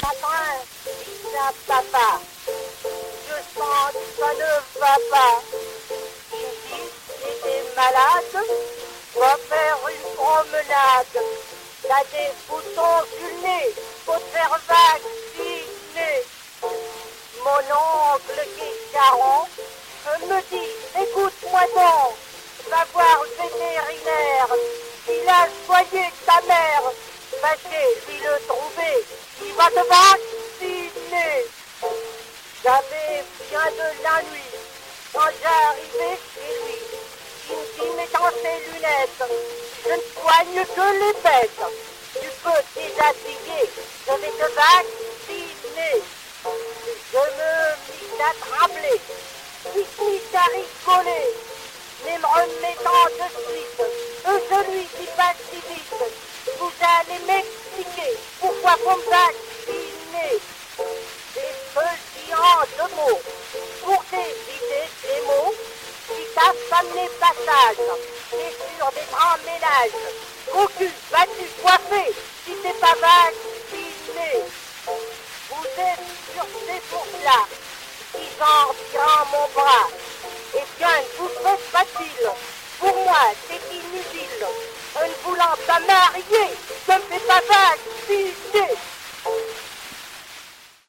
matin, dit à papa, je sens que ça ne va pas. Il dit, si t'es malade, va faire une promenade. T'as des boutons sur le nez, faut te faire vacciner. Mon oncle qui est charron me dit, écoute-moi donc, va voir le vétérinaire, il a soigné ta mère, parce que lui le trouver, il va te vacciner. J'avais bien de la nuit, quand j'arrivais chez lui, il me dit, mais dans tes lunettes, je ne soigne que les bêtes. Tu peux déshabiller, je vais te vacciner. Je me mis à trembler, puis mis à rigoler, mais me remettant de suite, je lui dis pas si vite, vous allez m'expliquer pourquoi vous me vaccinez. Des feuillants de mots, pour éviter ces mots, qui t'affament les passages, et sur des grands ménages. Cocu, vas-tu coiffer si t'es pas vacciné? Vous êtes sur ces pour-là, qui genre tirant mon bras. Eh bien, ne vous faites facile, pour moi c'est inutile, ne voulant pas marier,